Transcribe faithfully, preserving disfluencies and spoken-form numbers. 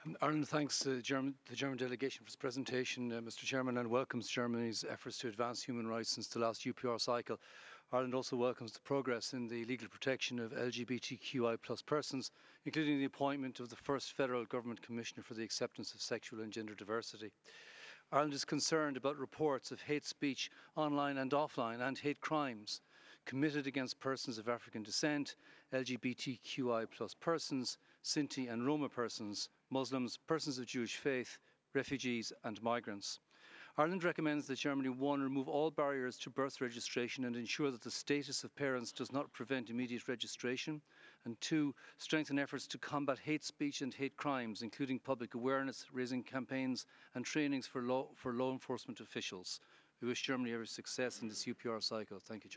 Um, Ireland thanks uh, German, the German delegation for its presentation, uh, Mr Chairman, and welcomes Germany's efforts to advance human rights since the last U P R cycle. Ireland also welcomes the progress in the legal protection of L G B T Q I plus persons, including the appointment of the first federal government commissioner for the acceptance of sexual and gender diversity. Ireland is concerned about reports of hate speech online and offline and hate crimes committed against persons of African descent, L G B T Q I plus persons, Sinti and Roma persons, Muslims, persons of Jewish faith, refugees and migrants. Ireland recommends that Germany, one, remove all barriers to birth registration and ensure that the status of parents does not prevent immediate registration, and two, strengthen efforts to combat hate speech and hate crimes, including public awareness, raising campaigns and trainings for law, for law enforcement officials. We wish Germany every success in this U P R cycle. Thank you, Chair.